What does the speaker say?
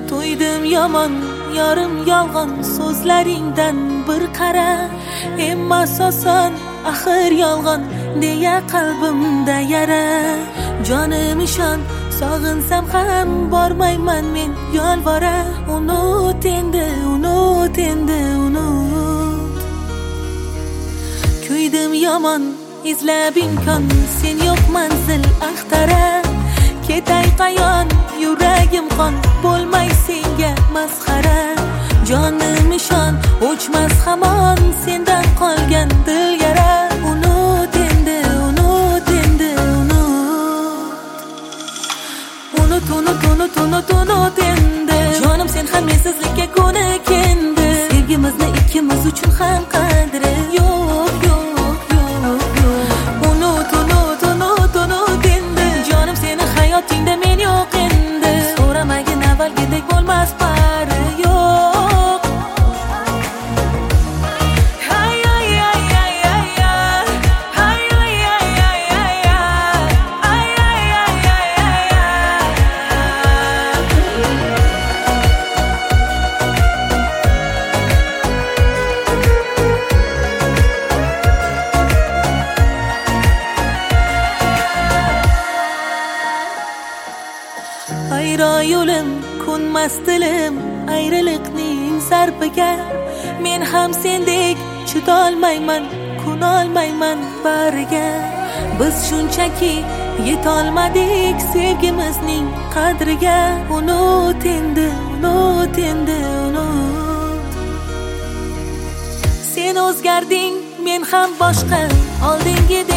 To'ydim yomon yarim yolg'on so'zlaringdan bir qara, emmas oson axir yolg'on deya qalbimda yara. Jonim ishon, sog'insam ham bormayman men yolvora. Unut endi, unut endi, unut. Kuydim yomon izlab imkon, sen yo'q manzil axtara. Ketay qayon yuragim qon, bo'lmay senga masxara. Jonim ishon, o'chmas hamon sendan qolgan dil yara. Unut endi, unut endi, unut. Unut, unut, unut, unut, unut endi. Jonim sen ham mensizlikka ko'nikindi. Sevgimizni ikkimiz uchun ham qadri yo'q, yo'q, yo'q, yo'q. Unut, unut, unut, unut endi. Jonim seni hayotingda men yo'q endi. So'ramagin avvalgidek bo'lmas bari yo'q. Hay ay ay ay ay ay. Hay ay ay ay ay ay. Ay ay ay ay ay ay. Ayro yo'lim, ko'nmas dilim ayriliqning zarbiga. Men ham sendek chidolmayman, ko'nolmayman bariga. Biz shunchaki yetolmadik sevgimizning qadriga. Unut endi, unut endi, unut. Sen o'zgarding, men ham boshqa oldingidek